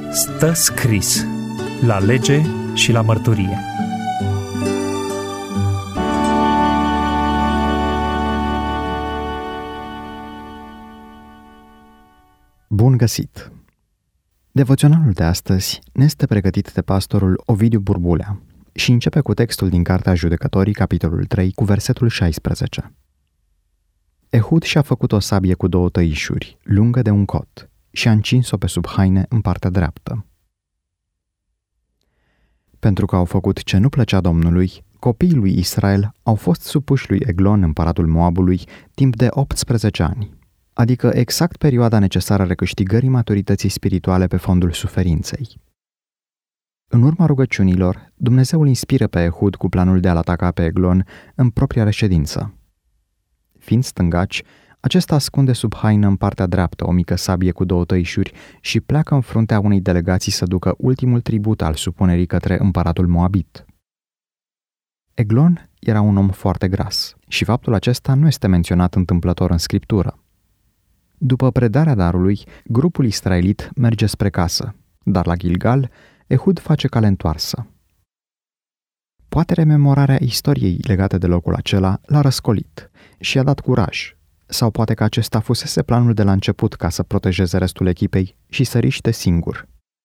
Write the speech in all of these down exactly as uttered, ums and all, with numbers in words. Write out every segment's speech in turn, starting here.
Stă scris la lege și la mărturie. Bun găsit! Devoționalul de astăzi ne este pregătit de pastorul Ovidiu Burbulea și începe cu textul din Cartea Judecătorii, capitolul trei, cu versetul șaisprezece. Ehud și-a făcut o sabie cu două tăișuri, lungă de un cot, și a încins-o pe sub haine în partea dreaptă. Pentru că au făcut ce nu plăcea Domnului, copiii lui Israel au fost supuși lui Eglon, împăratul Moabului, timp de optsprezece ani, adică exact perioada necesară recâștigării maturității spirituale pe fondul suferinței. În urma rugăciunilor, Dumnezeu îl inspiră pe Ehud cu planul de a-l ataca pe Eglon în propria reședință. Fiind stângaci, acesta ascunde sub haină în partea dreaptă o mică sabie cu două tăișuri și pleacă în fruntea unei delegații să ducă ultimul tribut al supunerii către împăratul Moabit. Eglon era un om foarte gras și faptul acesta nu este menționat întâmplător în Scriptură. După predarea darului, grupul israelit merge spre casă, dar la Gilgal, Ehud face cale întoarsă. Poate rememorarea istoriei legate de locul acela l-a răscolit și i-a dat curaj, sau poate că acesta fusese planul de la început ca să protejeze restul echipei și să riște singur.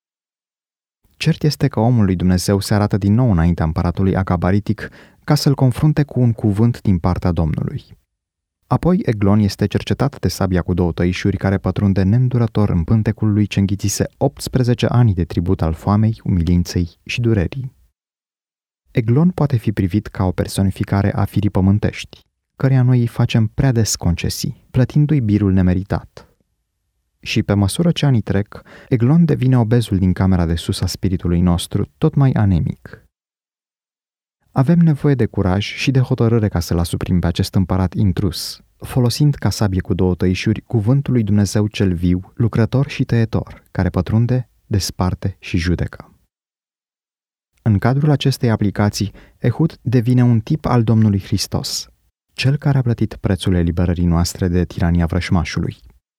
Cert este că omul lui Dumnezeu se arată din nou înaintea împăratului Agabaritic ca să-l confrunte cu un cuvânt din partea Domnului. Apoi Eglon este cercetat de sabia cu două tăișuri care pătrunde neîndurător în pântecul lui ce înghițise optsprezece ani de tribut al foamei, umilinței și durerii. Eglon poate fi privit ca o personificare a firii pământești, căreia noi îi facem prea des concesii, plătindu-i birul nemeritat. Și pe măsură ce anii trec, Eglon devine obezul din camera de sus a spiritului nostru, tot mai anemic. Avem nevoie de curaj și de hotărâre ca să-l asuprim pe acest împărat intrus, folosind ca sabie cu două tăișuri cuvântul lui Dumnezeu cel viu, lucrător și tăietor, care pătrunde, desparte și judecă. În cadrul acestei aplicații, Ehud devine un tip al Domnului Hristos, cel care a plătit prețul eliberării noastre de tirania vrășmașului.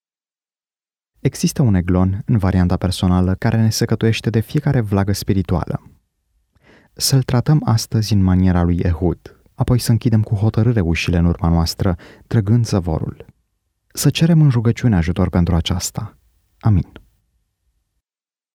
Există un Eglon, în varianta personală, care ne săcătuiește de fiecare vlagă spirituală. Să-l tratăm astăzi în maniera lui Ehud, apoi să închidem cu hotărâre ușile în urma noastră, trăgând zăvorul. Să cerem în rugăciune ajutor pentru aceasta. Amin.